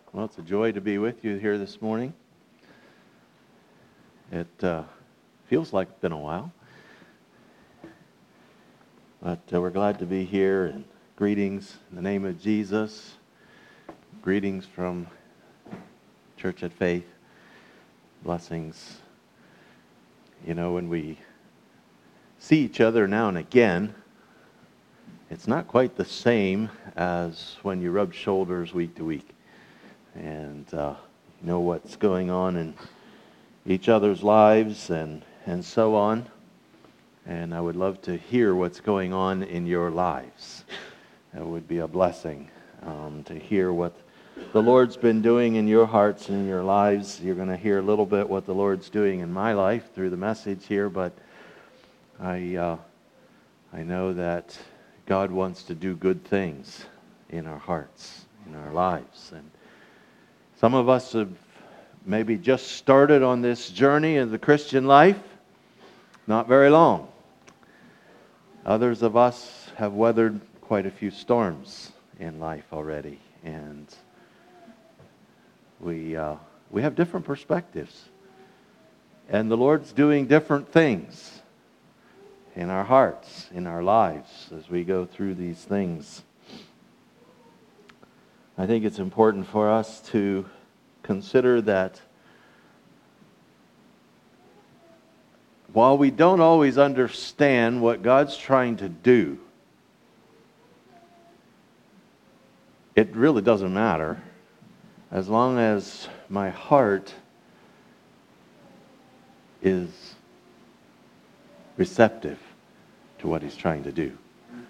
Well, it's a joy to be with you here this morning. It feels like it's been a while, but we're glad to be here. And greetings in the name of Jesus. Greetings from Church at Faith. Blessings. You know, when we see each other now and again, it's not quite the same as when you rub shoulders week to week. And know what's going on in each other's lives and so on. And I would love to hear what's going on in your lives. It would be a blessing to hear what the Lord's been doing in your hearts and in your lives. You're going to hear a little bit what the Lord's doing in my life through the message here, but I know that God wants to do good things in our hearts, in our lives. And some of us have maybe just started on this journey of the Christian life, not very long. Others of us have weathered quite a few storms in life already, and we have different perspectives. And the Lord's doing different things in our hearts, in our lives, as we go through these things. I think it's important for us to consider that while we don't always understand what God's trying to do, it really doesn't matter as long as my heart is receptive to what He's trying to do.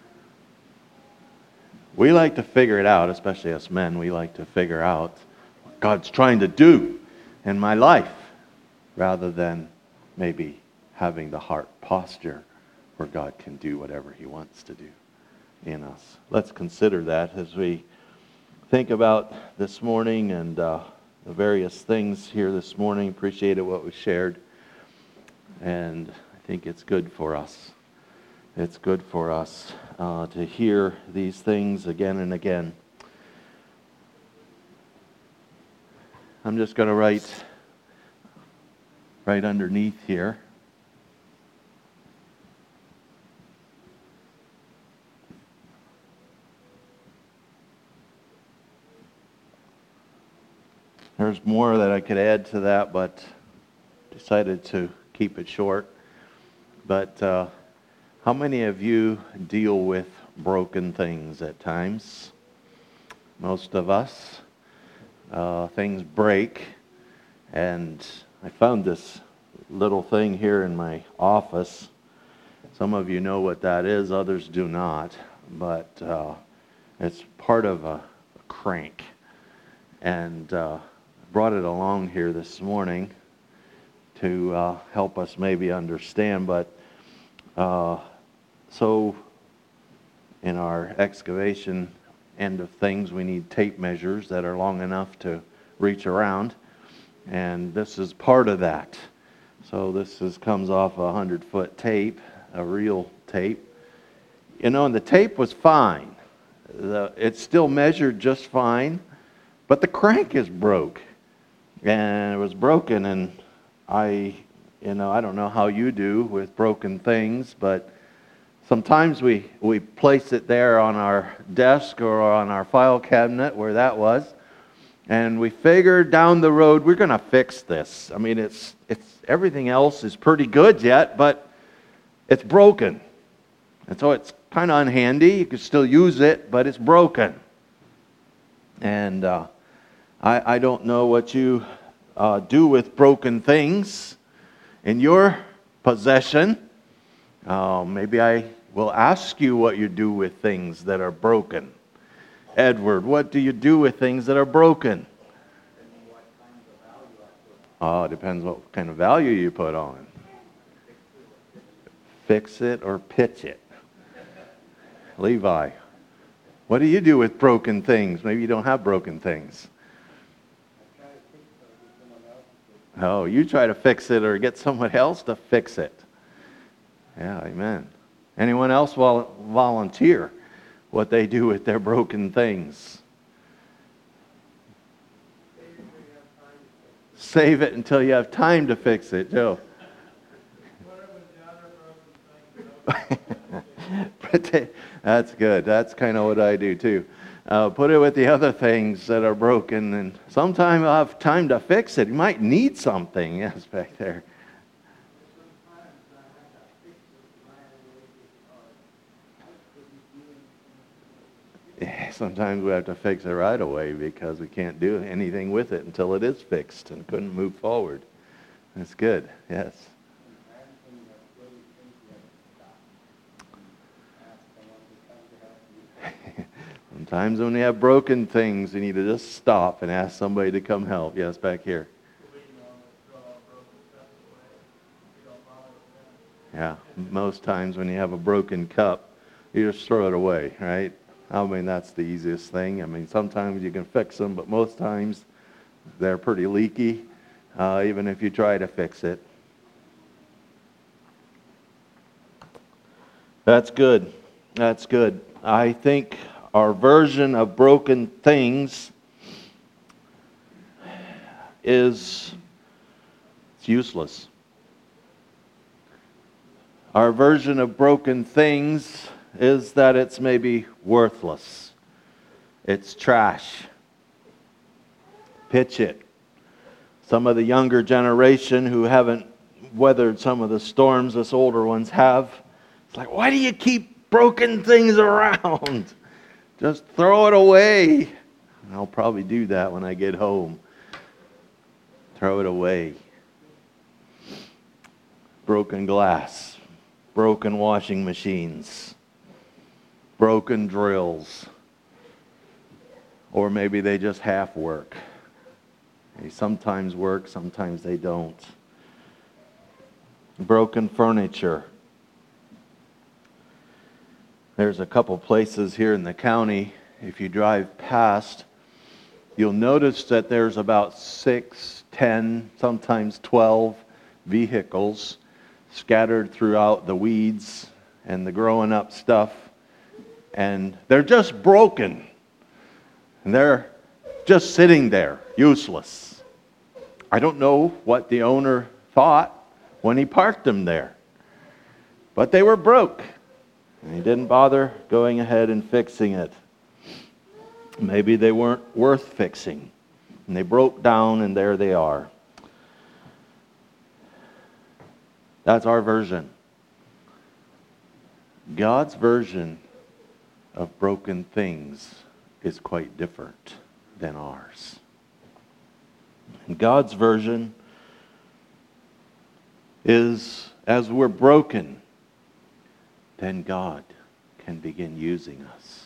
We like to figure it out, especially us men. We like to figure out what God's trying to do in my life, rather than maybe having the heart posture where God can do whatever He wants to do in us. Let's consider that as we think about this morning and the various things here this morning. Appreciated what was shared, and I think it's good for us. It's good for us to hear these things again and again. I'm just going to write right underneath here. There's more that I could add to that, but decided to keep it short. But how many of you deal with broken things at times? Most of us. Things break. And I found this little thing here in my office. Some of you know what that is, others do not. But it's part of a crank. And brought it along here this morning to help us maybe understand. But so in our excavation end of things, we need tape measures that are long enough to reach around, and this is part of that. So this comes off a 100-foot tape, a real tape. You know, and the tape was fine. It's still measured just fine, but the crank is broke. And it was broken, and I don't know how you do with broken things, but sometimes we place it there on our desk or on our file cabinet where that was, and we figure down the road we're going to fix this. I mean, it's everything else is pretty good yet, but it's broken, and so it's kind of unhandy. You could still use it, but it's broken. And I don't know what you do with broken things in your possession. Maybe I will ask you what you do with things that are broken. Edward, what do you do with things that are broken? Oh, it depends what kind of value you put on it. Fix it or pitch it. Levi, what do you do with broken things? Maybe you don't have broken things. Oh, you try to fix it or get someone else to fix it. Yeah, amen. Anyone else volunteer what they do with their broken things? Save it until you have time to fix it, Joe. That's good. That's kind of what I do too. Put it with the other things that are broken, and sometime I'll have time to fix it. You might need something. Yes, back there. Sometimes we have to fix it right away because we can't do anything with it until it is fixed and couldn't move forward. That's good. Yes. Sometimes when we have broken things, we need to just stop and ask somebody to come help. Yes, back here. Yeah, most times when you have a broken cup, you just throw it away, right? I mean, that's the easiest thing. I mean, sometimes you can fix them, but most times they're pretty leaky, even if you try to fix it. That's good. That's good. I think our version of broken things is it's useless. Our version of broken things is that it's maybe worthless. It's trash. Pitch it. Some of the younger generation who haven't weathered some of the storms us older ones have, it's like, why do you keep broken things around? Just throw it away. And I'll probably do that when I get home. Throw it away. Broken glass. Broken washing machines. Broken drills. Or maybe they just half work. They sometimes work, sometimes they don't. Broken furniture. There's a couple places here in the county, if you drive past, you'll notice that there's about 6, 10, sometimes 12 vehicles scattered throughout the weeds and the growing up stuff. And they're just broken. And they're just sitting there, useless. I don't know what the owner thought when he parked them there. But they were broke. And he didn't bother going ahead and fixing it. Maybe they weren't worth fixing. And they broke down and there they are. That's our version. God's version of broken things is quite different than ours. And God's version is, as we're broken, then God can begin using us.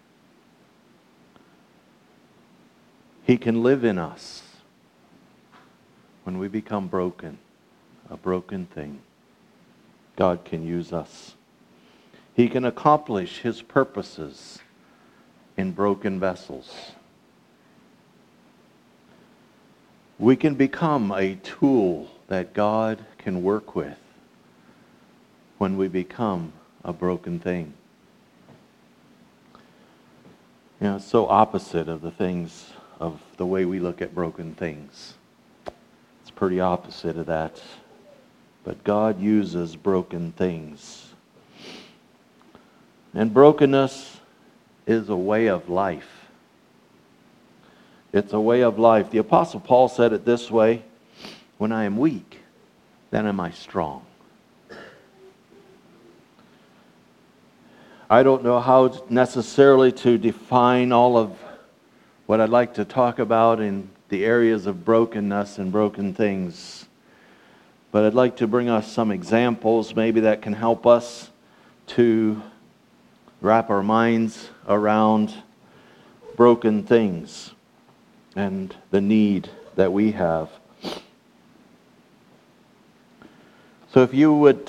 He can live in us when we become broken, a broken thing. God can use us. He can accomplish His purposes in broken vessels. We can become a tool that God can work with when we become a broken thing. You know, it's so opposite of the things, of the way we look at broken things. It's pretty opposite of that. But God uses broken things. And brokenness is a way of life. It's a way of life. The Apostle Paul said it this way, when I am weak, then am I strong. I don't know how necessarily to define all of what I'd like to talk about in the areas of brokenness and broken things. But I'd like to bring us some examples maybe that can help us to wrap our minds around broken things and the need that we have. So if you would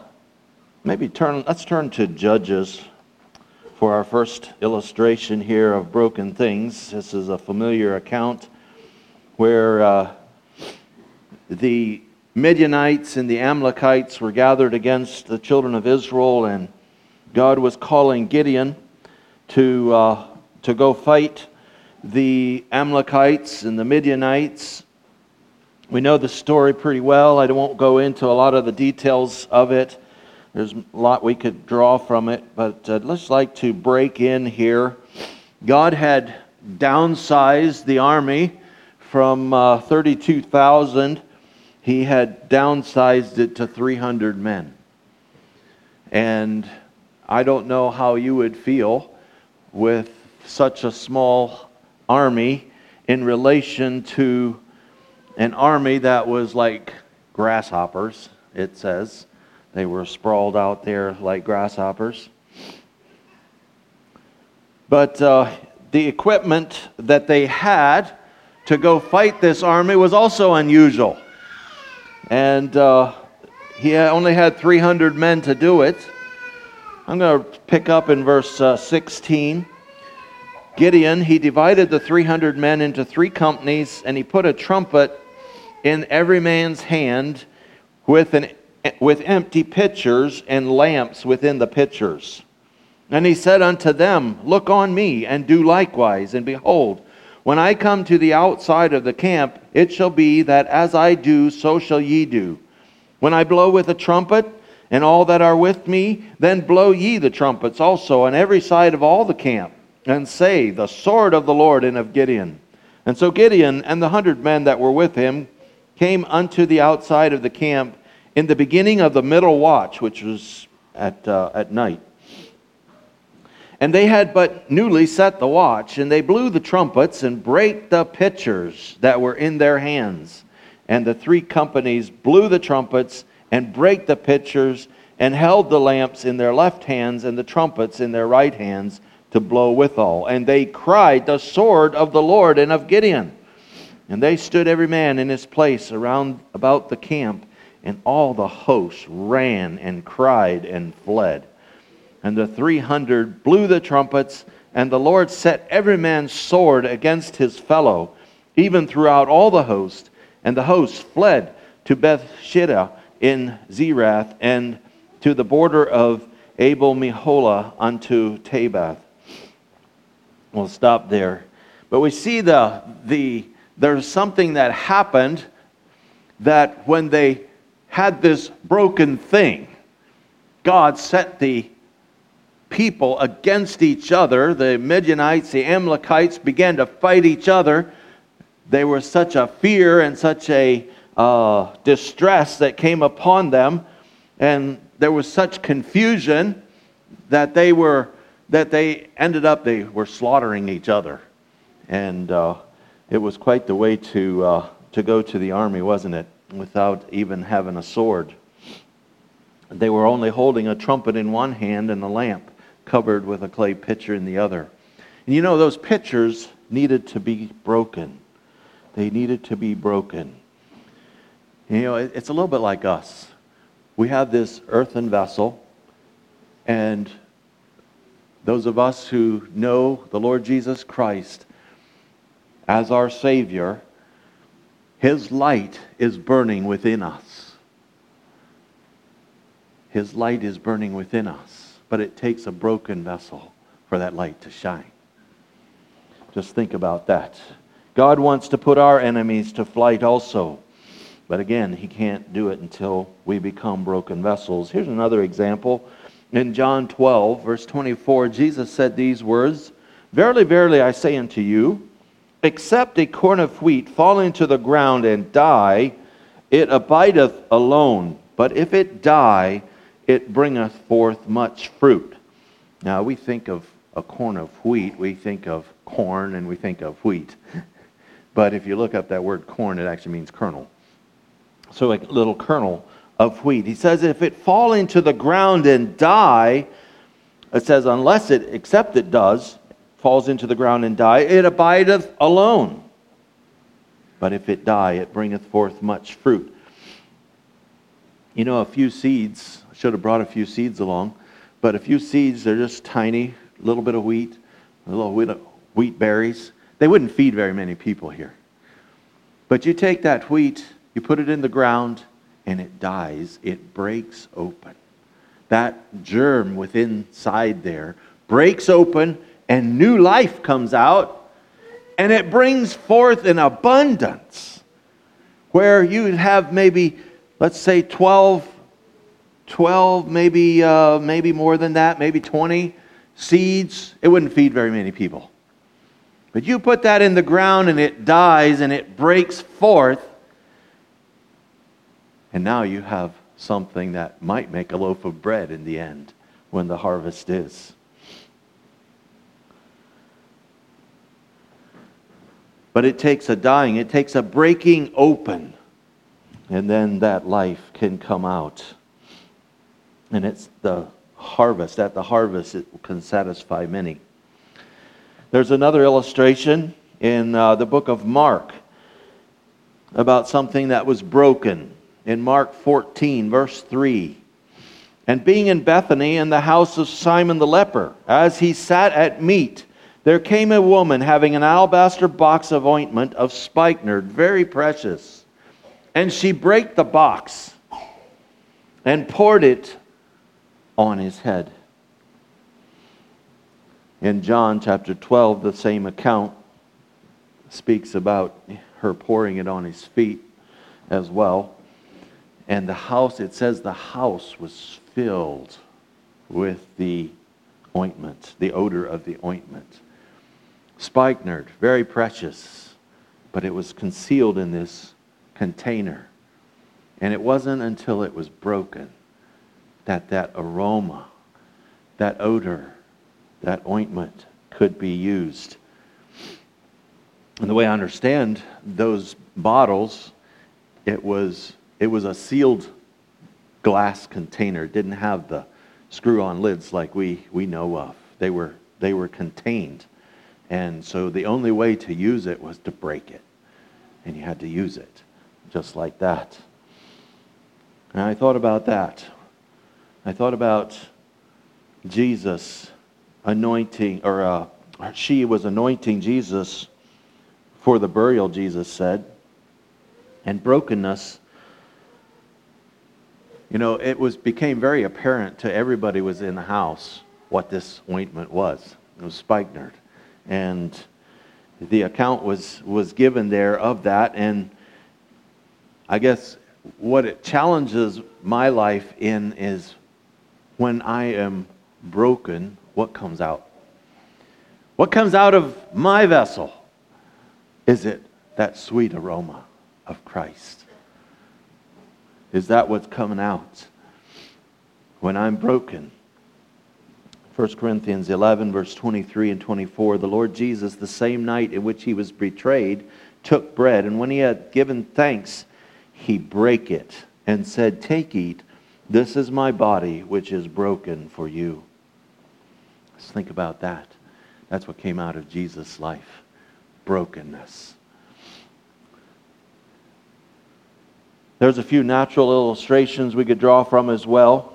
let's turn to Judges for our first illustration here of broken things. This is a familiar account where the Midianites and the Amalekites were gathered against the children of Israel, and God was calling Gideon to go fight the Amalekites and the Midianites. We know the story pretty well. I won't go into a lot of the details of it. There's a lot we could draw from it, but let's like to break in here. God had downsized the army from 32,000. He had downsized it to 300 men. And I don't know how you would feel with such a small army in relation to an army that was like grasshoppers, it says. They were sprawled out there like grasshoppers. But the equipment that they had to go fight this army was also unusual. And he only had 300 men to do it. I'm going to pick up in verse 16. Gideon, he divided the 300 men into 3 companies, and he put a trumpet in every man's hand with empty pitchers and lamps within the pitchers. And he said unto them, Look on me, and do likewise. And behold, when I come to the outside of the camp, it shall be that as I do, so shall ye do. When I blow with a trumpet, and all that are with me, then blow ye the trumpets also on every side of all the camp, and say, The sword of the Lord and of Gideon. And so Gideon and the 100 men that were with him came unto the outside of the camp in the beginning of the middle watch, which was at night. And they had but newly set the watch, and they blew the trumpets and brake the pitchers that were in their hands. And the 3 companies blew the trumpets and brake the pitchers, and held the lamps in their left hands and the trumpets in their right hands to blow withal. And they cried, The sword of the Lord and of Gideon. And they stood every man in his place around about the camp, and all the host ran and cried and fled. And the 300 blew the trumpets, and the Lord set every man's sword against his fellow, even throughout all the host. And the host fled to Bethshittah in Zerath, and to the border of Abel-Meholah unto Tabath. We'll stop there. But we see there's something that happened, that when they had this broken thing, God set the people against each other. The Midianites, the Amalekites began to fight each other. There was such a fear and such a distress that came upon them, and there was such confusion that they were slaughtering each other. And it was quite the way to go to the army, wasn't it? Without even having a sword. They were only holding a trumpet in one hand and a lamp covered with a clay pitcher in the other. And you know, those pitchers needed to be broken. They needed to be broken. You know, it's a little bit like us. We have this earthen vessel, and those of us who know the Lord Jesus Christ as our Savior, His light is burning within us. His light is burning within us, but it takes a broken vessel for that light to shine. Just think about that. God wants to put our enemies to flight also. But again, He can't do it until we become broken vessels. Here's another example. In John 12, verse 24, Jesus said these words, Verily, verily, I say unto you, except a corn of wheat fall into the ground and die, it abideth alone. But if it die, it bringeth forth much fruit. Now, we think of a corn of wheat, we think of corn and we think of wheat. But if you look up that word corn, it actually means kernel. So a little kernel of wheat. He says, if it fall into the ground and die, it says, except it does, falls into the ground and die, it abideth alone. But if it die, it bringeth forth much fruit. You know, a few seeds, I should have brought a few seeds along, but a few seeds, they're just tiny, little bit of wheat, a little wheat berries. They wouldn't feed very many people here. But you take that wheat, you put it in the ground, and it dies. It breaks open. That germ within inside there breaks open, and new life comes out, and it brings forth an abundance. where you would have maybe, let's say 12, maybe more than that, maybe 20 seeds. It wouldn't feed very many people. But you put that in the ground and it dies and it breaks forth. And now you have something that might make a loaf of bread in the end when the harvest is. But it takes a dying, it takes a breaking open. And then that life can come out. And it's the harvest. At the harvest, it can satisfy many. There's another illustration in the book of Mark about something that was broken. In Mark 14, verse 3. And being in Bethany in the house of Simon the leper, as he sat at meat, there came a woman having an alabaster box of ointment of spikenard, very precious. And she brake the box and poured it on his head. In John chapter 12, the same account speaks about her pouring it on his feet as well. And the house, it says the house was filled with the ointment, the odor of the ointment. Spikenard, very precious, but it was concealed in this container. And it wasn't until it was broken that aroma, that odor, that ointment could be used. And the way I understand those bottles, it was a sealed glass container. It didn't have the screw-on lids like we know of. They were contained. And so the only way to use it was to break it. And you had to use it just like that. And I thought about that. I thought about Jesus anointing, she was anointing Jesus for the burial, Jesus said. And brokenness, became very apparent to everybody who was in the house what this ointment was. It was spikenard. And the account was given there of that. And I guess what it challenges my life in is when I am broken, what comes out? What comes out of my vessel? Is it that sweet aroma of Christ? Is that what's coming out when I'm broken? 1 Corinthians 11, verse 23 and 24, the Lord Jesus, the same night in which he was betrayed, took bread, and when he had given thanks, he brake it and said, "Take, eat, this is my body, which is broken for you." Let's think about that. That's what came out of Jesus' life, brokenness. There's a few natural illustrations we could draw from as well.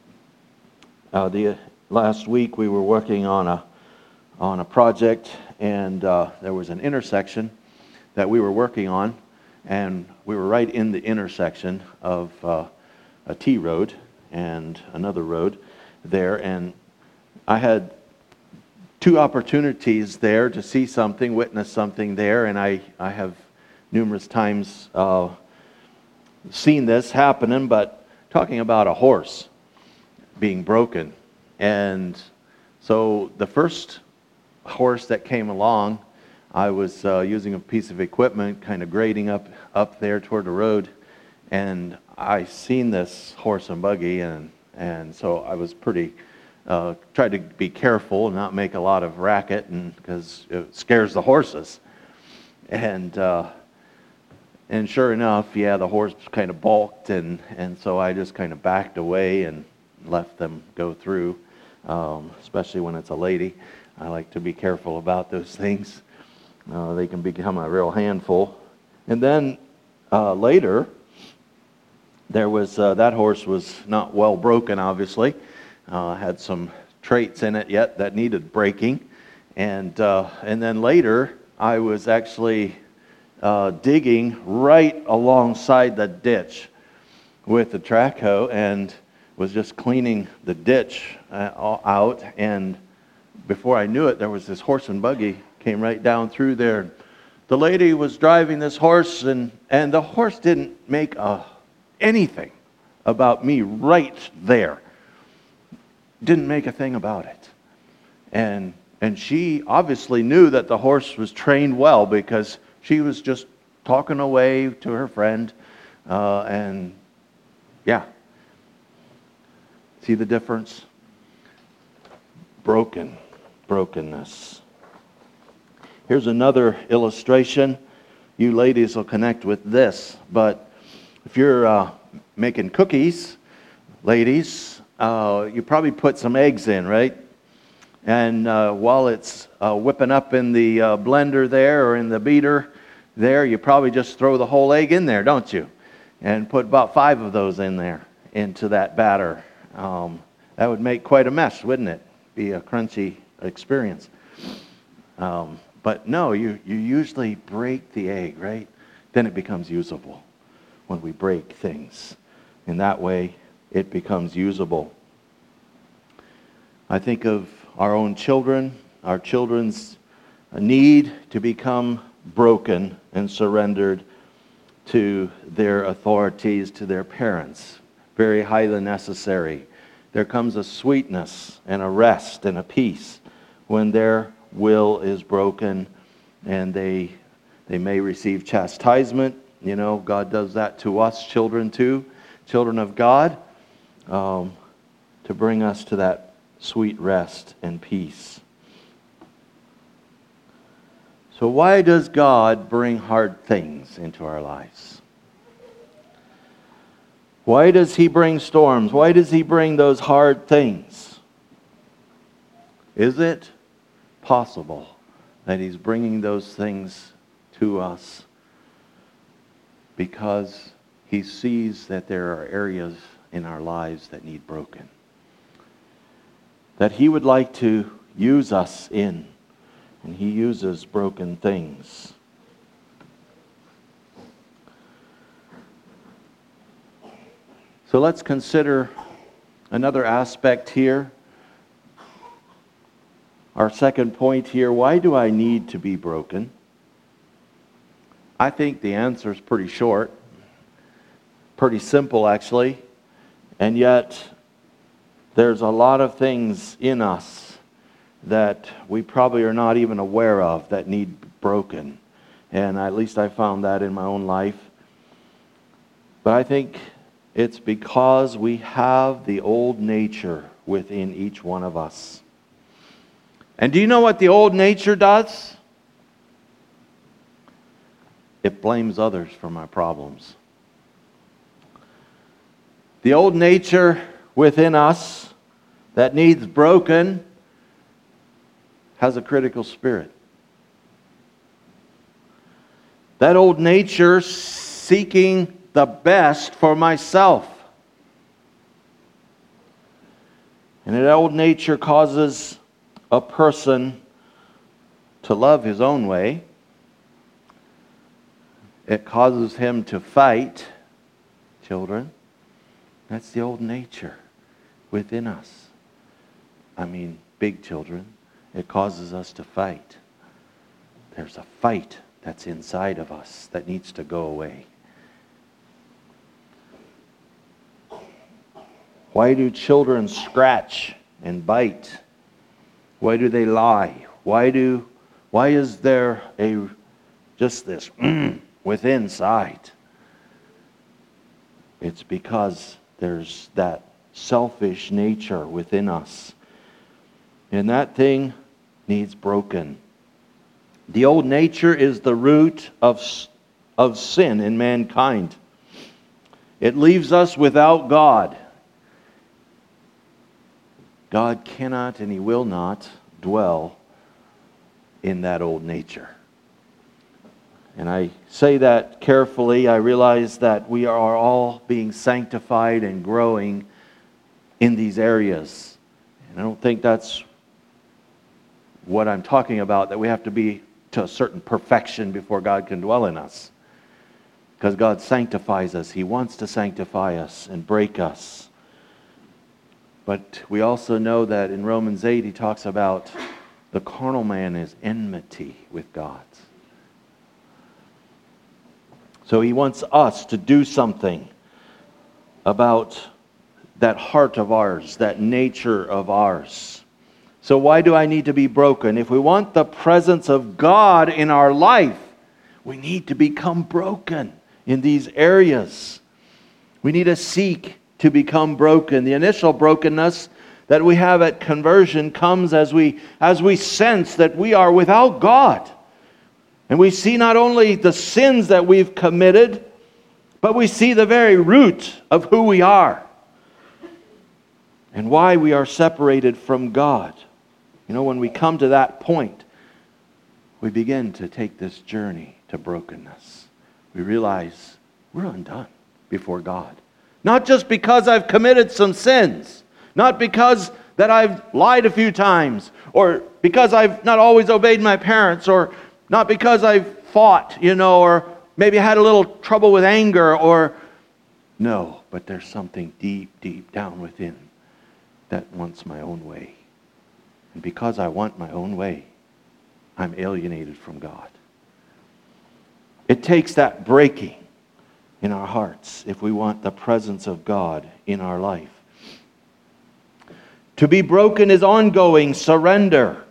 Last week we were working on a project, and there was an intersection that we were working on, and we were right in the intersection of a T road and another road there, and I had two opportunities there to see something, witness something there, and I have numerous times seen this happening, but talking about a horse being broken. And so the first horse that came along, I was using a piece of equipment, kind of grading up there toward the road, and I seen this horse and buggy, and so I was pretty tried to be careful and not make a lot of racket, and because it scares the horses. And sure enough, the horse kind of balked, and so I just kind of backed away and left them go through. Especially when it's a lady. I like to be careful about those things. They can become a real handful. And then later, there was that horse was not well broken, obviously. Had some traits in it yet that needed breaking. And then later, I was actually digging right alongside the ditch with the track hoe, and was just cleaning the ditch out, and before I knew it, there was this horse and buggy came right down through there, the lady was driving this horse, and the horse didn't make anything about me right there. Didn't make a thing about it. And she obviously knew that the horse was trained well, because she was just talking away to her friend. And yeah. See the difference? Brokenness. Here's another illustration. You ladies will connect with this, but if you're making cookies, ladies, you probably put some eggs in, right? And while it's whipping up in the blender there, or in the beater there, you probably just throw the whole egg in there, don't you? And put about 5 of those in there, into that batter. That would make quite a mess, wouldn't it? Be a crunchy experience. But no, you usually break the egg, right? Then it becomes usable when we break things. In that way, it becomes usable. I think of our own children, our children's need to become broken and surrendered to their authorities, to their parents. Very highly necessary. There comes a sweetness and a rest and a peace when their will is broken, and they may receive chastisement. You know, God does that to us, children too, children of God, to bring us to that sweet rest and peace. So why does God bring hard things into our lives? Why does He bring storms? Why does He bring those hard things? Is it possible that He's bringing those things to us because He sees that there are areas in our lives that need broken? That He would like to use us in, and He uses broken things. So let's consider another aspect here. Our second point here, why do I need to be broken? I think the answer is pretty short, pretty simple actually, and yet there's a lot of things in us that we probably are not even aware of that need broken. And at least I found that in my own life. But I think it's because we have the old nature within each one of us. And do you know what the old nature does? It blames others for my problems. The old nature within us that needs broken has a critical spirit. That old nature seeking the best for myself. And that old nature causes a person to love his own way. It causes him to fight. Children, that's the old nature within us. I mean, big children. It causes us to fight. There's a fight that's inside of us that needs to go away. Why do children scratch and bite? Why do they lie? Why is there just this within sight? It's because there's that selfish nature within us. And that thing needs broken. The old nature is the root of sin in mankind. It leaves us without God. God cannot and He will not dwell in that old nature. And I say that carefully. I realize that we are all being sanctified and growing in these areas. And I don't think that's what I'm talking about, that we have to be to a certain perfection before God can dwell in us. Because God sanctifies us. He wants to sanctify us and break us. But we also know that in Romans 8 he talks about the carnal man is enmity with God. So He wants us to do something about that heart of ours, that nature of ours. So why do I need to be broken? If we want the presence of God in our life, we need to become broken in these areas. We need to seek to become broken. The initial brokenness that we have at conversion comes as we sense that we are without God. And we see not only the sins that we've committed, but we see the very root of who we are and why we are separated from God. You know, when we come to that point, we begin to take this journey to brokenness. We realize we're undone before God. Not just because I've committed some sins, not because that I've lied a few times, or because I've not always obeyed my parents, or not because I've fought, or maybe had a little trouble with anger, no, but there's something deep, deep down within that wants my own way. And because I want my own way, I'm alienated from God. It takes that breaking in our hearts if we want the presence of God in our life. To be broken is ongoing surrender.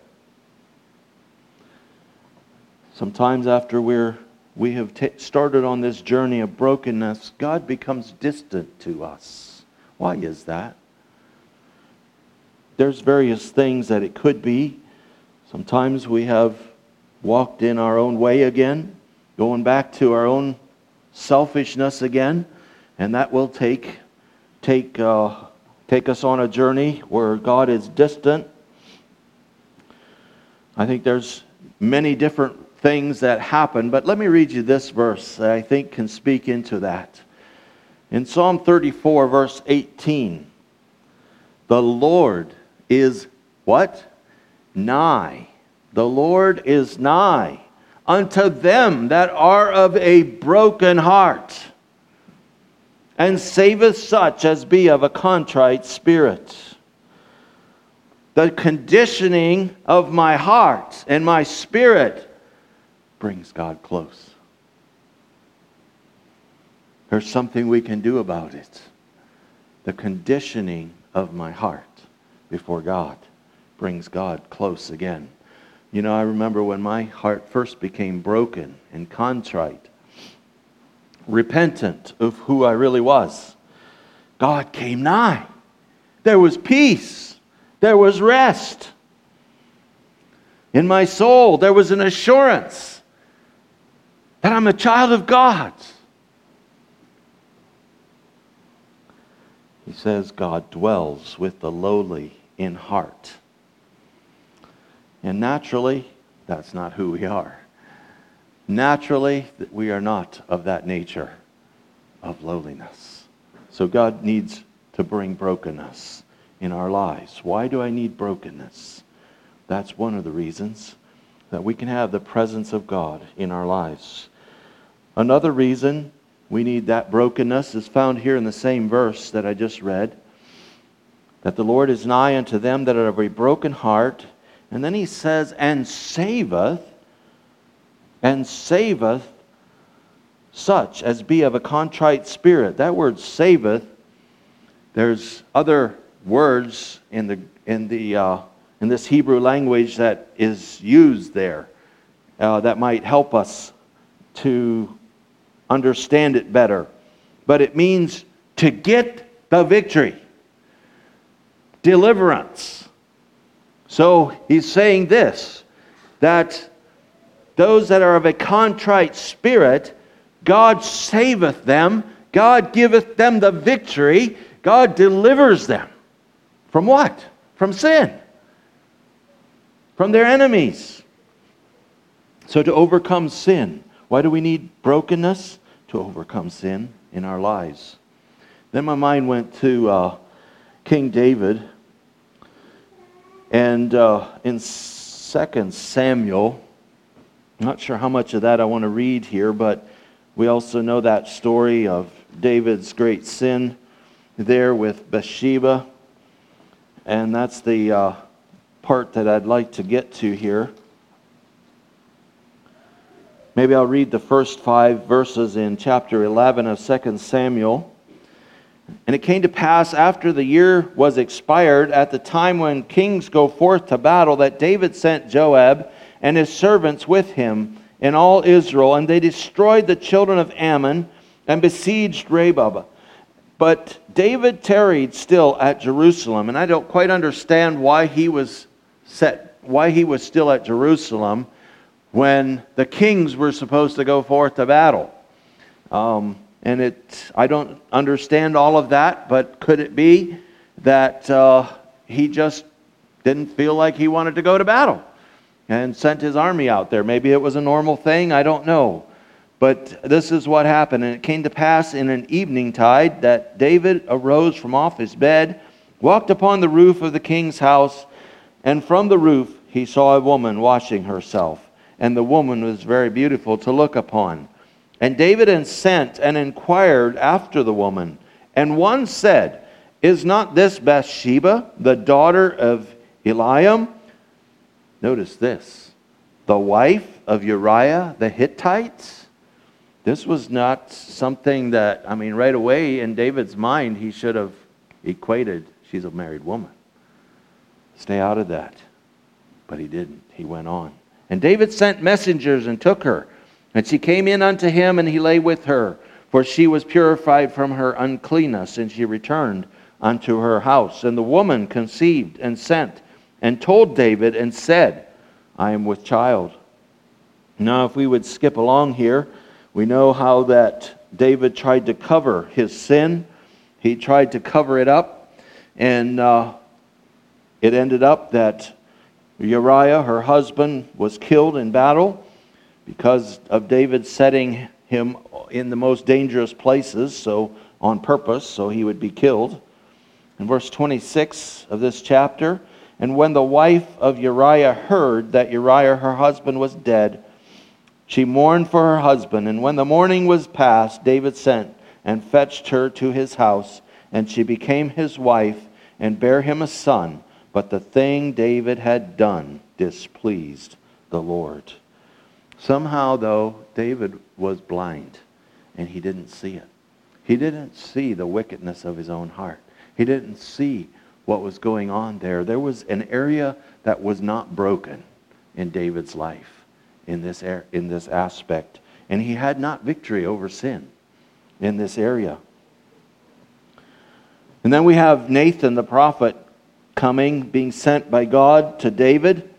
Sometimes after we have started on this journey of brokenness, God becomes distant to us. Why is that? There's various things that it could be. Sometimes we have walked in our own way again, going back to our own selfishness again, and that will take us on a journey where God is distant. I think there's many different things that happen, but let me read you this verse that I think can speak into that. In Psalm 34, verse 18, the Lord is what? Nigh. The Lord is nigh unto them that are of a broken heart, and saveth such as be of a contrite spirit. The conditioning of my heart and my spirit brings God close. There's something we can do about it. The conditioning of my heart before God brings God close again. I remember when my heart first became broken and contrite, repentant of who I really was, God came nigh. There was peace. There was rest. In my soul, there was an assurance that I'm a child of God. He says God dwells with the lowly in heart. And naturally, that's not who we are. Naturally, we are not of that nature of lowliness. So God needs to bring brokenness in our lives. Why do I need brokenness? That's one of the reasons that we can have the presence of God in our lives. Another reason we need that brokenness is found here in the same verse that I just read. That the Lord is nigh unto them that are of a broken heart. And then he says, and saveth such as be of a contrite spirit. That word saveth, there's other words in this Hebrew language that is used there that might help us to understand it better. But it means to get the victory. Deliverance. So he's saying this, that those that are of a contrite spirit, God saveth them, God giveth them the victory, God delivers them. From what? From sin. From their enemies. So to overcome sin, why do we need brokenness? To overcome sin in our lives. Then my mind went to King David. And in 2 Samuel, I'm not sure how much of that I want to read here, but we also know that story of David's great sin there with Bathsheba. And that's the part that I'd like to get to here. Maybe I'll read the first 5 verses in chapter 11 of 2 Samuel. And it came to pass after the year was expired, at the time when kings go forth to battle, that David sent Joab and his servants with him in all Israel, and they destroyed the children of Ammon and besieged Rabbah. But David tarried still at Jerusalem, and I don't quite understand why he was still at Jerusalem when the kings were supposed to go forth to battle. I don't understand all of that, but could it be that he just didn't feel like he wanted to go to battle and sent his army out there? Maybe it was a normal thing, I don't know. But this is what happened. And it came to pass in an evening tide that David arose from off his bed, walked upon the roof of the king's house, and from the roof he saw a woman washing herself. And the woman was very beautiful to look upon. And David sent and inquired after the woman. And one said, Is not this Bathsheba, the daughter of Eliam? Notice this. The wife of Uriah the Hittite? This was not something that, right away in David's mind, he should have equated, she's a married woman. Stay out of that. But he didn't. He went on. And David sent messengers and took her. And she came in unto him, and he lay with her. For she was purified from her uncleanness, and she returned unto her house. And the woman conceived and sent, and told David, and said, I am with child. Now, if we would skip along here, we know how that David tried to cover his sin. He tried to cover it up. And it ended up that Uriah, her husband, was killed in battle because of David setting him in the most dangerous places, so on purpose, so he would be killed. In verse 26 of this chapter, and when the wife of Uriah heard that Uriah, her husband, was dead, she mourned for her husband. And when the mourning was past, David sent and fetched her to his house, and she became his wife, and bare him a son. But the thing David had done displeased the Lord. Somehow, though, David was blind, and he didn't see it. He didn't see the wickedness of his own heart. He didn't see what was going on there. There was an area that was not broken in David's life, in this aspect. And he had not victory over sin in this area. And then we have Nathan the prophet coming, being sent by God to David.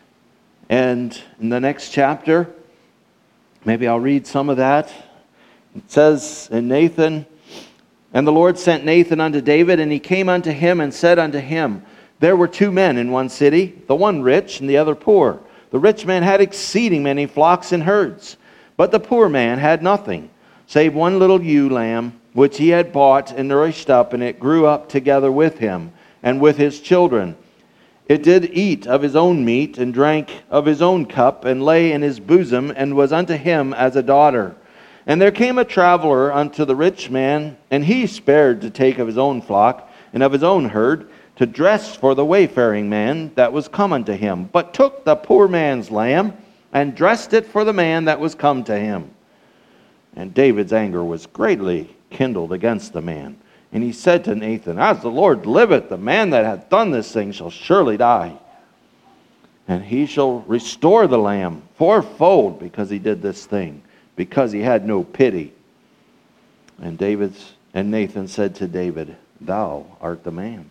And in the next chapter, maybe I'll read some of that. It says in Nathan, And the Lord sent Nathan unto David, and he came unto him and said unto him, There were 2 men in one city, the one rich and the other poor. The rich man had exceeding many flocks and herds, but the poor man had nothing, save one little ewe lamb, which he had bought and nourished up, and it grew up together with him and with his children. It did eat of his own meat, and drank of his own cup, and lay in his bosom, and was unto him as a daughter. And there came a traveler unto the rich man, and he spared to take of his own flock, and of his own herd, to dress for the wayfaring man that was come unto him, but took the poor man's lamb, and dressed it for the man that was come to him. And David's anger was greatly kindled against the man. And he said to Nathan, As the Lord liveth, the man that hath done this thing shall surely die. And he shall restore the lamb fourfold, because he did this thing, because he had no pity. And Nathan said to David, Thou art the man.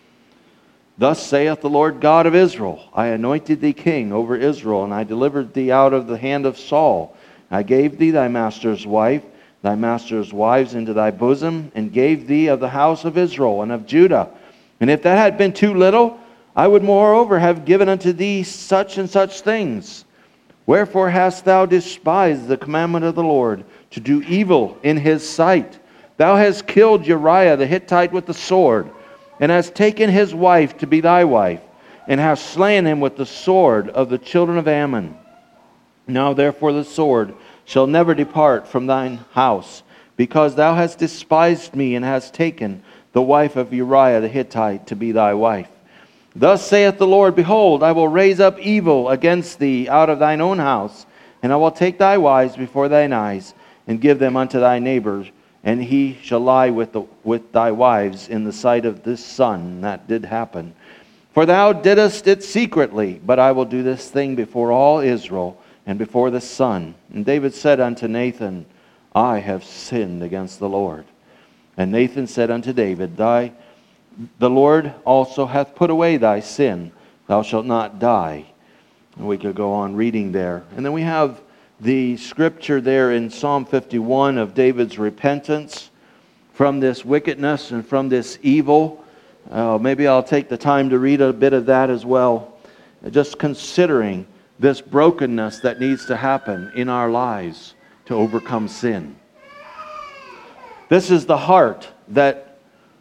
Thus saith the Lord God of Israel, I anointed thee king over Israel, and I delivered thee out of the hand of Saul. I gave thee thy master's wife, thy master's wives into thy bosom, and gave thee of the house of Israel and of Judah. And if that had been too little, I would moreover have given unto thee such and such things. Wherefore hast thou despised the commandment of the Lord, to do evil in his sight? Thou hast killed Uriah the Hittite with the sword, and hast taken his wife to be thy wife, and hast slain him with the sword of the children of Ammon. Now therefore the sword shall never depart from thine house, because thou hast despised me, and hast taken the wife of Uriah the Hittite to be thy wife. Thus saith the Lord, Behold, I will raise up evil against thee out of thine own house, And I will take thy wives before thine eyes, and give them unto thy neighbors, and he shall lie with thy wives in the sight of this sun. That did happen. For thou didst it secretly, but I will do this thing before all Israel, and before the sun. And David said unto Nathan, I have sinned against the Lord. And Nathan said unto David, the Lord also hath put away thy sin. Thou shalt not die. And we could go on reading there. And then we have the scripture there in Psalm 51 of David's repentance from this wickedness and from this evil. Maybe I'll take the time to read a bit of that as well. Just considering this brokenness that needs to happen in our lives to overcome sin. This is the heart that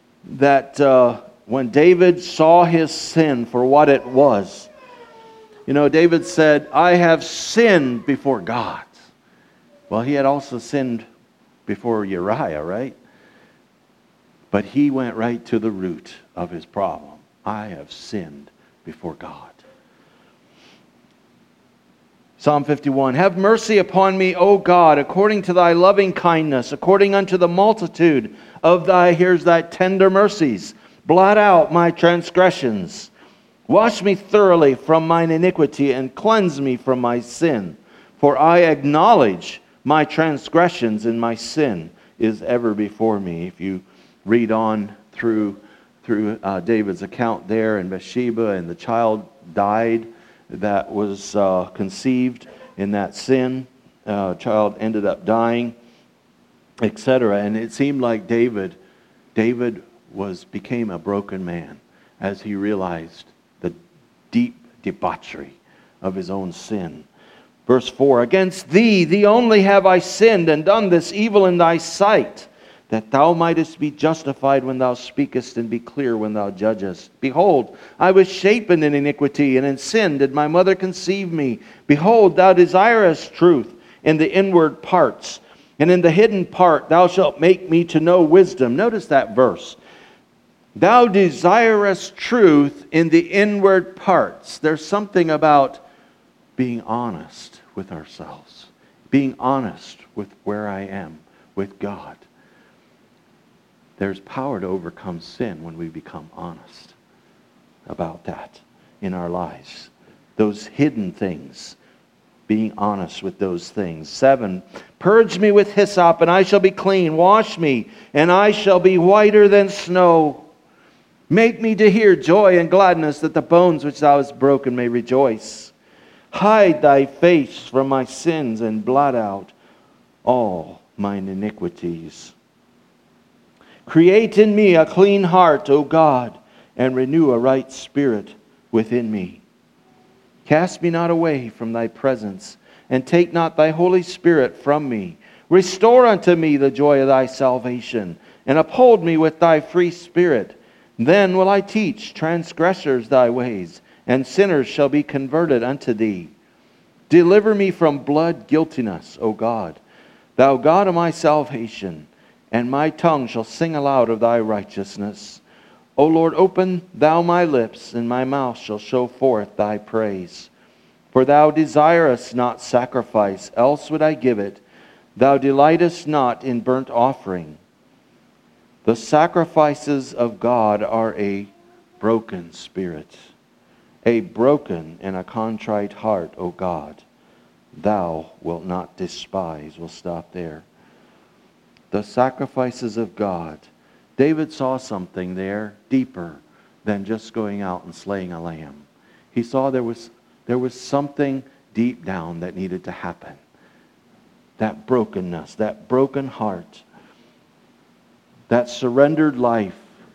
when David saw his sin for what it was. You know, David said, I have sinned before God. Well, he had also sinned before Uriah, right? But he went right to the root of his problem. I have sinned before God. Psalm 51, have mercy upon me, O God, according to thy loving kindness, according unto the multitude of thy, here's thy tender mercies. Blot out my transgressions. Wash me thoroughly from mine iniquity, and cleanse me from my sin. For I acknowledge my transgressions, and my sin is ever before me. If you read on through David's account there, and Bathsheba, and the child died that was conceived in that sin. Child ended up dying, etc. And it seemed like David became a broken man as he realized the deep debauchery of his own sin. Verse 4, against thee, thee only have I sinned, and done this evil in thy sight, that thou mightest be justified when thou speakest, and be clear when thou judgest. Behold, I was shapen in iniquity, and in sin did my mother conceive me. Behold, thou desirest truth in the inward parts, and in the hidden part thou shalt make me to know wisdom. Notice that verse. Thou desirest truth in the inward parts. There's something about being honest with ourselves, being honest with where I am with God. There's power to overcome sin when we become honest about that in our lives. Those hidden things, being honest with those things. 7, purge me with hyssop, and I shall be clean. Wash me, and I shall be whiter than snow. Make me to hear joy and gladness, that the bones which thou hast broken may rejoice. Hide thy face from my sins, and blot out all mine iniquities. Create in me a clean heart, O God, and renew a right spirit within me. Cast me not away from thy presence, and take not thy Holy Spirit from me. Restore unto me the joy of thy salvation, and uphold me with thy free spirit. Then will I teach transgressors thy ways, and sinners shall be converted unto thee. Deliver me from blood guiltiness, O God, thou God of my salvation, and my tongue shall sing aloud of thy righteousness. O Lord, open thou my lips, and my mouth shall show forth thy praise. For thou desirest not sacrifice, else would I give it. Thou delightest not in burnt offering. The sacrifices of God are a broken spirit, a broken and a contrite heart, O God, thou wilt not despise. We'll stop there. The sacrifices of God. David saw something there deeper than just going out and slaying a lamb. He saw there was something deep down that needed to happen. That brokenness, that broken heart, that surrendered life.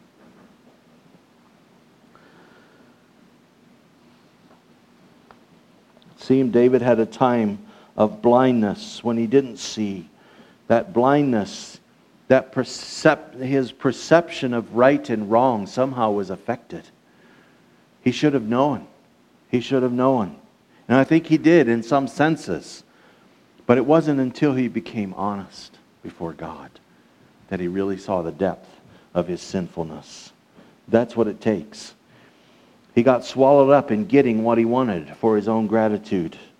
It seemed David had a time of blindness when he didn't see. That blindness, his perception of right and wrong somehow was affected. He should have known. He should have known. And I think he did in some senses. But it wasn't until he became honest before God that he really saw the depth of his sinfulness. That's what it takes. He got swallowed up in getting what he wanted for his own gratitude.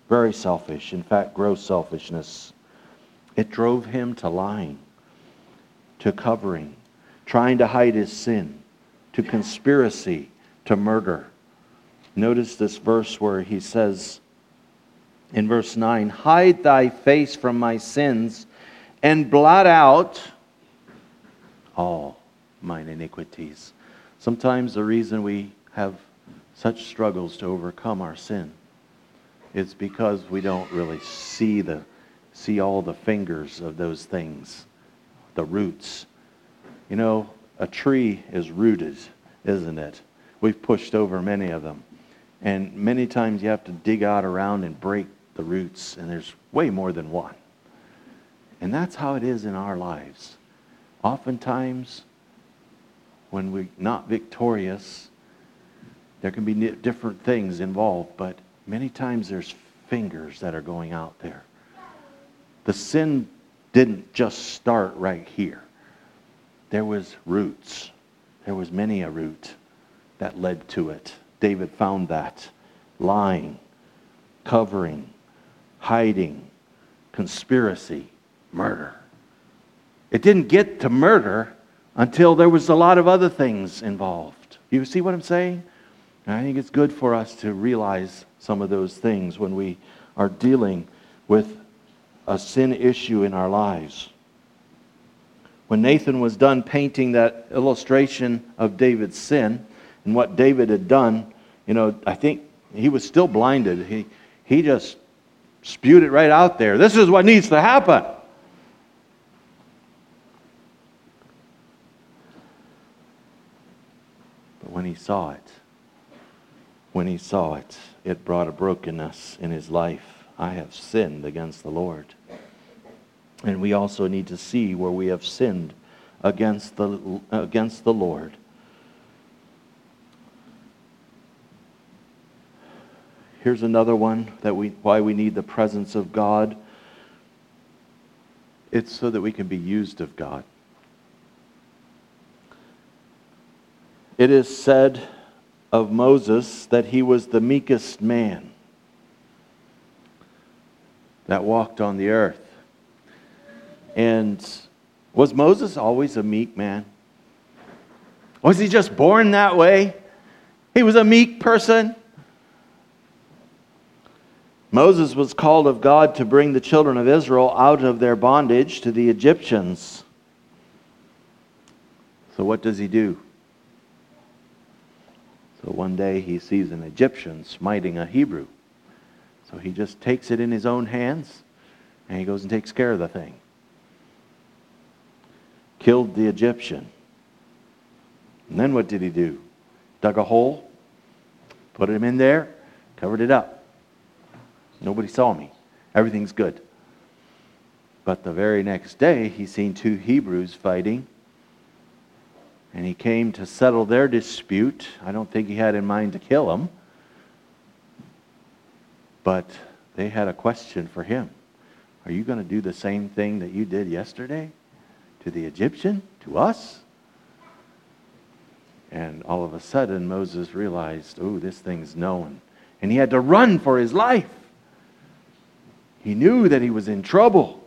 Very selfish. In fact, gross selfishness. It drove him to lying, to covering, trying to hide his sin, to conspiracy, to murder. Notice this verse where he says in verse 9, hide thy face from my sins and blot out all mine iniquities. Sometimes the reason we have such struggles to overcome our sin is because we don't really see all the fingers of those things, the roots. You know, a tree is rooted, isn't it? We've pushed over many of them. And many times you have to dig out around and break the roots, and there's way more than one. And that's how it is in our lives. Oftentimes, when we're not victorious, there can be different things involved, but many times there's fingers that are going out there. The sin didn't just start right here. There was roots. There was many a root that led to it. David found that. Lying, covering, hiding, conspiracy, murder. It didn't get to murder until there was a lot of other things involved. You see what I'm saying? And I think it's good for us to realize some of those things when we are dealing with a sin issue in our lives. When Nathan was done painting that illustration of David's sin and what David had done, you know, I think he was still blinded. He just spewed it right out there. This is what needs to happen. But when he saw it, it brought a brokenness in his life. I have sinned against the Lord. And we also need to see where we have sinned against the Lord. Here's another one why we need the presence of God. It's so that we can be used of God. It is said of Moses that he was the meekest man that walked on the earth. And was Moses always a meek man? Was he just born that way? He was a meek person? Moses was called of God to bring the children of Israel out of their bondage to the Egyptians. So what does he do? So one day he sees an Egyptian smiting a Hebrew. So he just takes it in his own hands and he goes and takes care of the thing. Killed the Egyptian. And then what did he do? Dug a hole, put him in there, covered it up. Nobody saw me. Everything's good. But the very next day, he seen two Hebrews fighting. And he came to settle their dispute. I don't think he had in mind to kill them. But they had a question for him. Are you going to do the same thing that you did yesterday? To the Egyptian? To us? And all of a sudden, Moses realized, oh, this thing's known. And he had to run for his life. He knew that he was in trouble.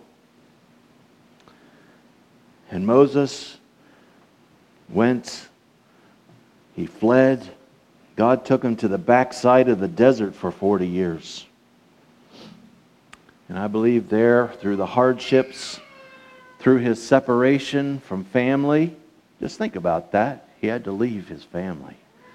And Moses went, he fled. God took him to the backside of the desert for 40 years. And I believe there, through the hardships, through his separation from family, just think about that. He had to leave his family.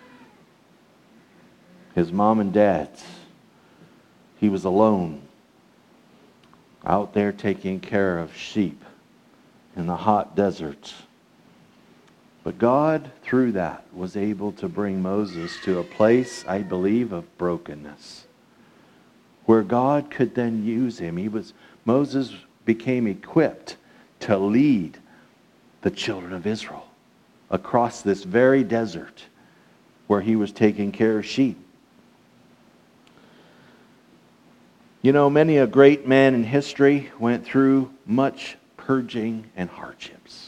His mom and dad. He was alone, out there taking care of sheep in the hot desert. But God, through that, was able to bring Moses to a place, I believe, of brokenness, where God could then use him. Moses became equipped to lead the children of Israel across this very desert where he was taking care of sheep. You know, many a great man in history went through much purging and hardships,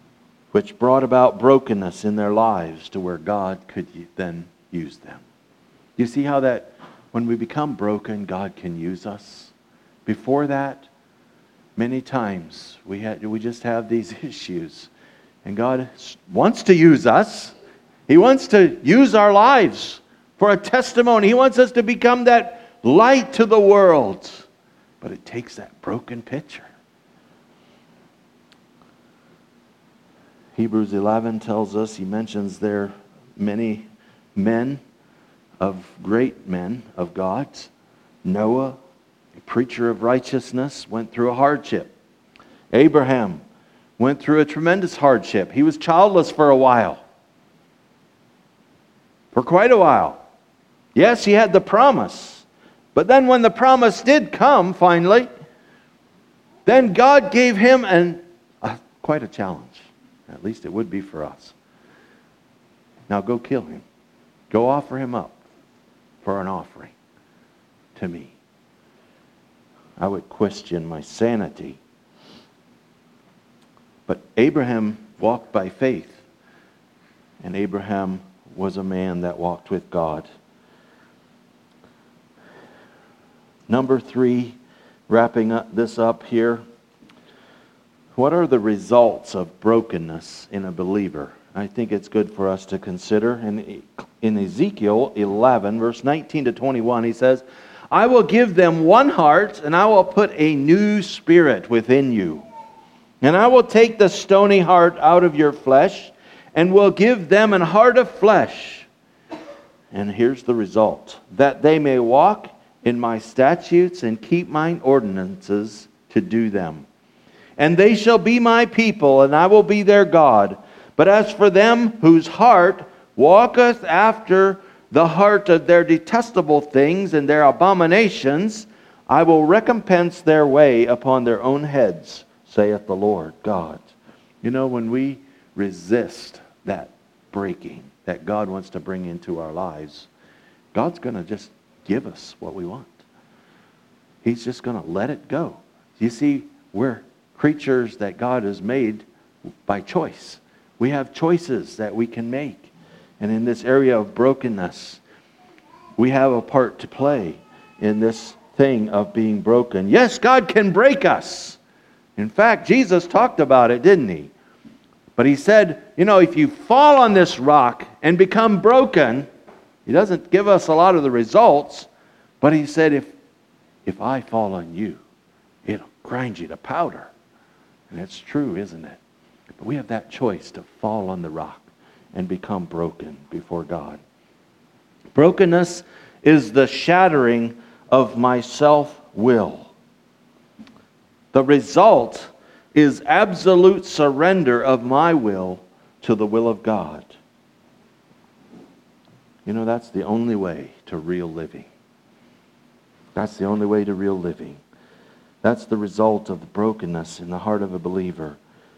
which brought about brokenness in their lives to where God could then use them. You see how that when we become broken, God can use us? Before that, many times we just have these issues. And God wants to use us. He wants to use our lives for a testimony. He wants us to become that light to the world. But it takes that broken picture. Hebrews 11 tells us, he mentions there many men great men of God. Noah, a preacher of righteousness, went through a hardship. Abraham went through a tremendous hardship. He was childless for a while. For quite a while. Yes, he had the promise. But then when the promise did come, finally, then God gave him quite a challenge. At least it would be for us. Now go kill him. Go offer him up for an offering to me. I would question my sanity. But Abraham walked by faith. And Abraham was a man that walked with God. Number 3, wrapping this up here. What are the results of brokenness in a believer? I think it's good for us to consider. In Ezekiel 11, verse 19 to 21, he says, I will give them one heart, and I will put a new spirit within you. And I will take the stony heart out of your flesh, and will give them an heart of flesh. And here's the result, that they may walk in my statutes and keep mine ordinances to do them. And they shall be my people, and I will be their God. But as for them whose heart walketh after the heart of their detestable things and their abominations, I will recompense their way upon their own heads, saith the Lord God. You know, when we resist that breaking that God wants to bring into our lives, God's going to just give us what we want. He's just going to let it go. You see, we're creatures that God has made by choice. We have choices that we can make. And in this area of brokenness, we have a part to play in this thing of being broken. Yes, God can break us. In fact, Jesus talked about it, didn't he? But he said, you know, if you fall on this rock and become broken, he doesn't give us a lot of the results, but he said, if I fall on you, it'll grind you to powder. And it's true, isn't it? But we have that choice to fall on the rock and become broken before God. Brokenness is the shattering of my self-will. The result is absolute surrender of my will to the will of God. You know, that's the only way to real living. That's the only way to real living. That's the result of the brokenness in the heart of a believer.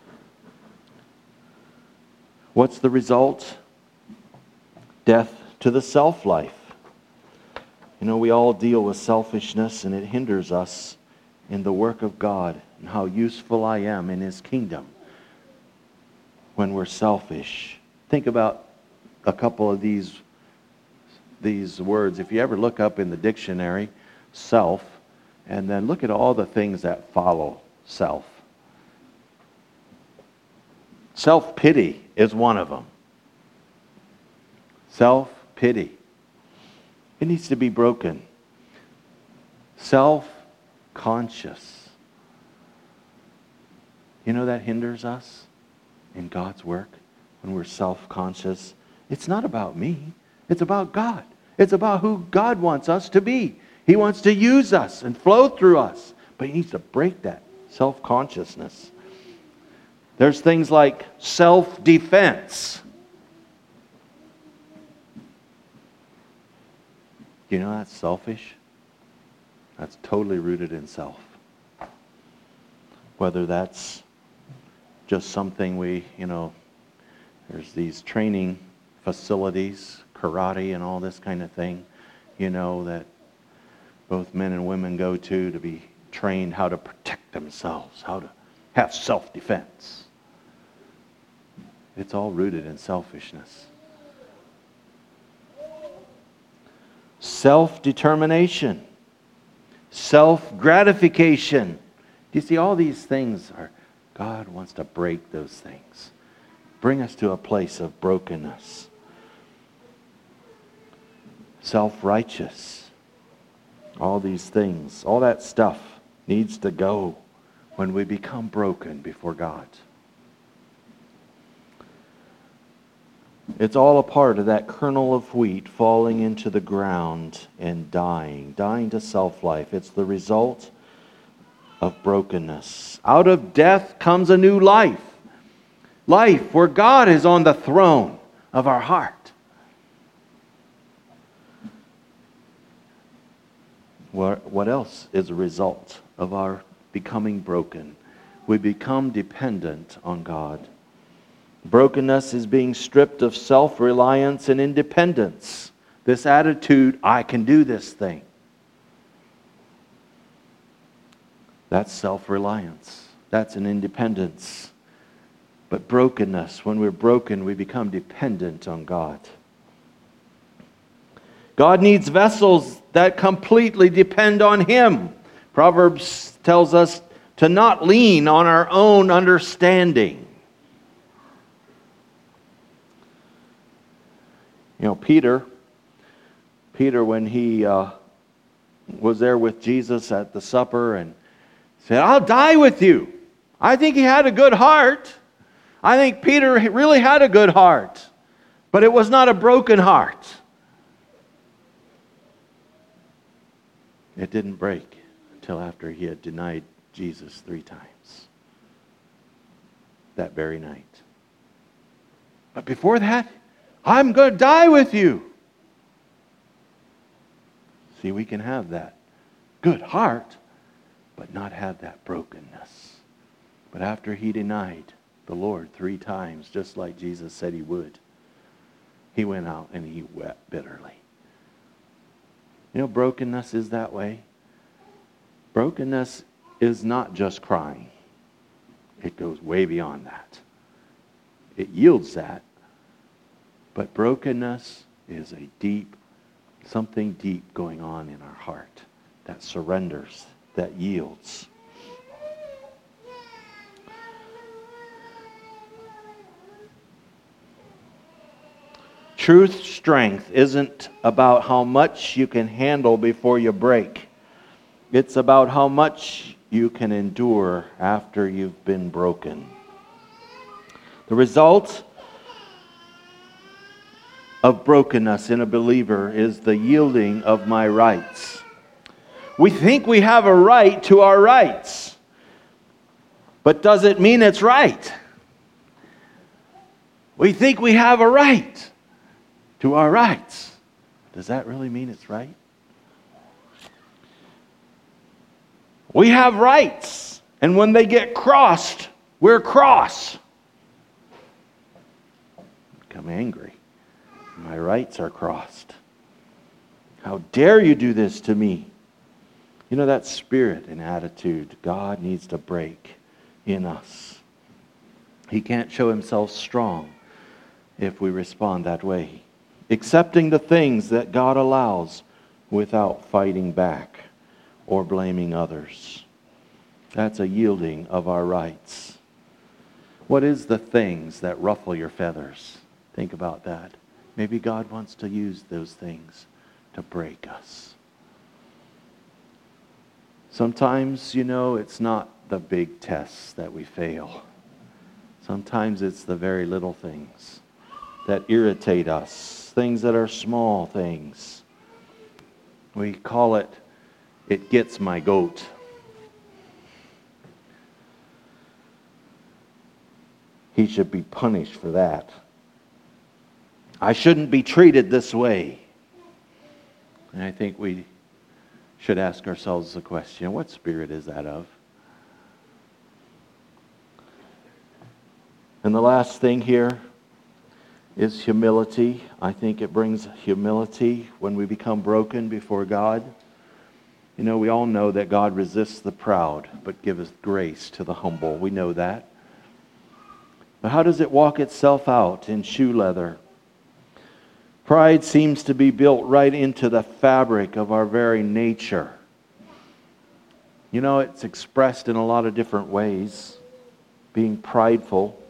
What's the result? Death to the self-life. You know, we all deal with selfishness, and it hinders us in the work of God and how useful I am in His kingdom when we're selfish. Think about a couple of these words. If you ever look up in the dictionary, self, and then look at all the things that follow self. Self-pity is one of them. Self-pity. It needs to be broken. Self-conscious. You know that hinders us in God's work when we're self-conscious. It's not about me. It's about God. It's about who God wants us to be. He wants to use us and flow through us. But He needs to break that self-consciousness. There's things like self-defense. You know that's selfish? That's totally rooted in self. Whether that's just something there's these training facilities, karate and all this kind of thing, that both men and women go to be trained how to protect themselves, how to have self-defense. It's all rooted in selfishness. self-determination, self-gratification. Do you see all these things are, God wants to break those things. Bring us to a place of brokenness. Self-righteous. All these things, all that stuff needs to go when we become broken before God. It's all a part of that kernel of wheat falling into the ground and dying to self-life. It's the result of brokenness. Out of death comes a new life. Life where God is on the throne of our heart. What else is a result of our becoming broken? We become dependent on God. Brokenness is being stripped of self-reliance and independence. This attitude, I can do this thing. That's self-reliance. That's an independence. But brokenness, when we're broken, we become dependent on God. God needs vessels that completely depend on Him. Proverbs tells us to not lean on our own understanding. You know, Peter, when he was there with Jesus at the supper and said, I'll die with you. I think he had a good heart. I think Peter really had a good heart. But it was not a broken heart. It didn't break until after he had denied Jesus 3 times. That very night. But before that, I'm going to die with you. See, we can have that good heart, but not have that brokenness. But after he denied the Lord 3 times, just like Jesus said he would, he went out and he wept bitterly. You know, brokenness is that way. Brokenness is not just crying. It goes way beyond that. It yields that. But brokenness is something deep going on in our heart that surrenders, that yields. Truth strength isn't about how much you can handle before you break. It's about how much you can endure after you've been broken. The result of brokenness in a believer is the yielding of my rights. We think we have a right to our rights, but does it mean it's right? We think we have a right to our rights. Does that really mean it's right? We have rights, and when they get crossed, we're cross. Become angry. My rights are crossed. How dare you do this to me? You know, that spirit and attitude God needs to break in us. He can't show himself strong if we respond that way. Accepting the things that God allows without fighting back or blaming others. That's a yielding of our rights. What is the things that ruffle your feathers? Think about that. Maybe God wants to use those things to break us. Sometimes, you know, it's not the big tests that we fail. Sometimes it's the very little things that irritate us, things that are small things. We call it gets my goat. He should be punished for that. I shouldn't be treated this way. And I think we should ask ourselves the question, what spirit is that of? And the last thing here is humility. I think it brings humility when we become broken before God. You know, we all know that God resists the proud, but giveth grace to the humble. We know that. But how does it walk itself out in shoe leather? Pride seems to be built right into the fabric of our very nature. You know, it's expressed in a lot of different ways. Being prideful.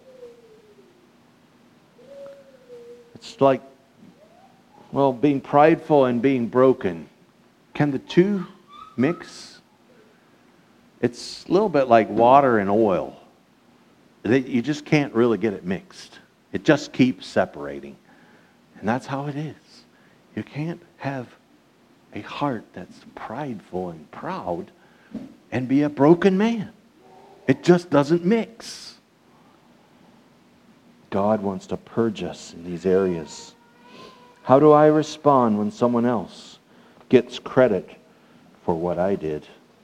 It's like, well, being prideful and being broken. Can the two mix? It's a little bit like water and oil. You just can't really get it mixed. It just keeps separating. And that's how it is. You can't have a heart that's prideful and proud and be a broken man. It just doesn't mix. God wants to purge us in these areas. How do I respond when someone else gets credit for what I did?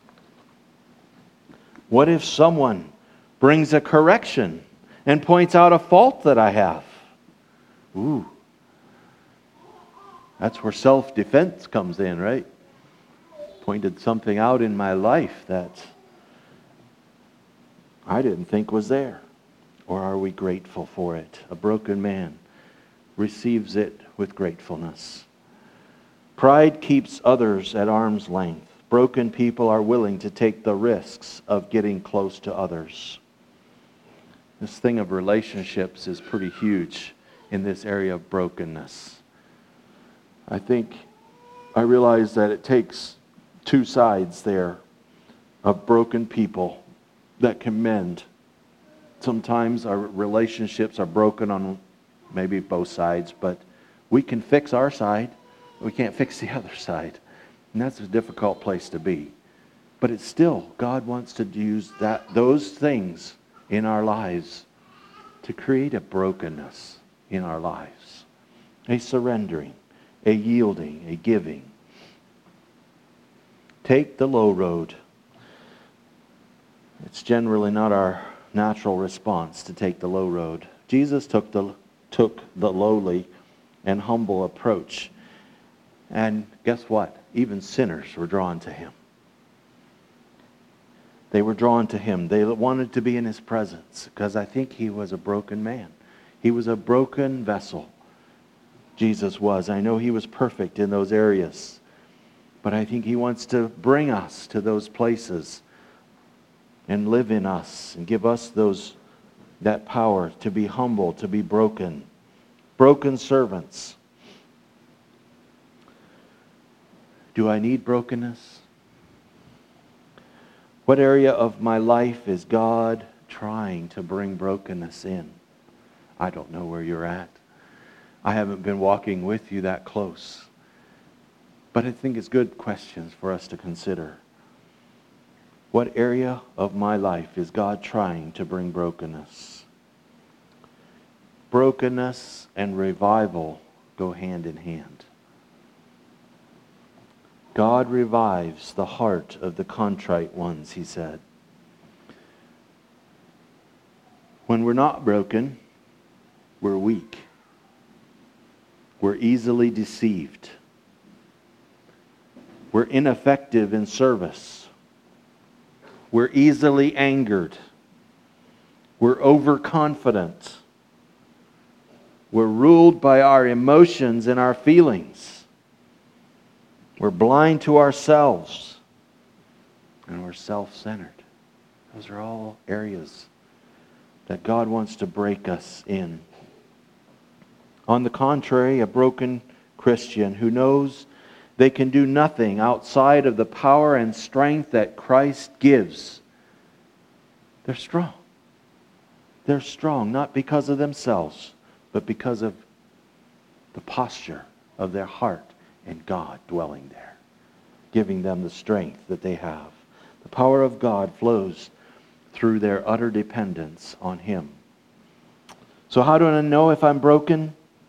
What if someone brings a correction and points out a fault that I have? Ooh. That's where self-defense comes in, right? Pointed something out in my life that I didn't think was there. Or are we grateful for it? A broken man receives it with gratefulness. Pride keeps others at arm's length. Broken people are willing to take the risks of getting close to others. This thing of relationships is pretty huge in this area of brokenness. I realize that it takes two sides there of broken people that can mend. Sometimes our relationships are broken on maybe both sides, but we can fix our side. We can't fix the other side. And that's a difficult place to be. But it's still, God wants to use those things in our lives to create a brokenness in our lives. A surrendering, a yielding, a giving. Take the low road. It's generally not our natural response to take the low road. Jesus took the lowly and humble approach. And guess what? Even sinners were drawn to him. They were drawn to him. They wanted to be in his presence because I think he was a broken man. He was a broken vessel. Jesus was. I know he was perfect in those areas. But I think he wants to bring us to those places and live in us and give us that power to be humble, to be broken. Broken servants. Do I need brokenness? What area of my life is God trying to bring brokenness in? I don't know where you're at. I haven't been walking with you that close. But I think it's good questions for us to consider. What area of my life is God trying to bring brokenness? Brokenness and revival go hand in hand. God revives the heart of the contrite ones, he said. When we're not broken, we're weak. We're easily deceived. We're ineffective in service. We're easily angered. We're overconfident. We're ruled by our emotions and our feelings. We're blind to ourselves. And we're self-centered. Those are all areas that God wants to break us in. On the contrary, a broken Christian who knows they can do nothing outside of the power and strength that Christ gives, they're strong. They're strong, not because of themselves, but because of the posture of their heart and God dwelling there, giving them the strength that they have. The power of God flows through their utter dependence on him. So how do I know if I'm broken?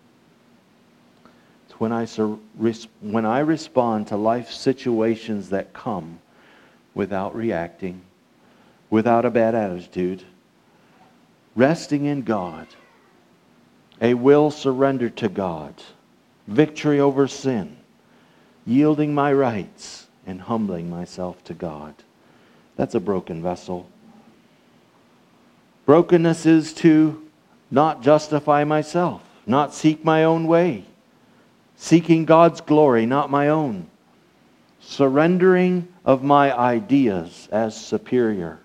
It's when I respond to life situations that come without reacting, without a bad attitude, resting in God, a will surrendered to God, victory over sin, yielding my rights, and humbling myself to God. That's a broken vessel. Brokenness is to not justify myself, not seek my own way, seeking God's glory, not my own, surrendering of my ideas as superior.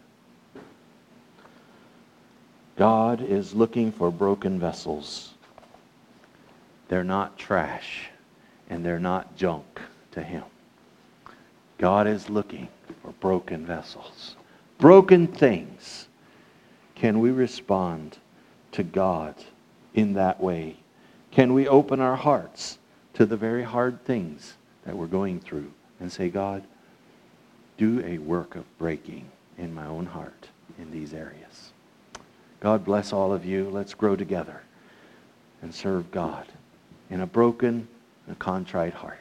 God is looking for broken vessels. They're not trash, and they're not junk to Him. God is looking for broken vessels, broken things. Can we respond to God in that way? Can we open our hearts to the very hard things that we're going through and say, God, do a work of breaking in my own heart in these areas. God bless all of you. Let's grow together and serve God in a broken and contrite heart.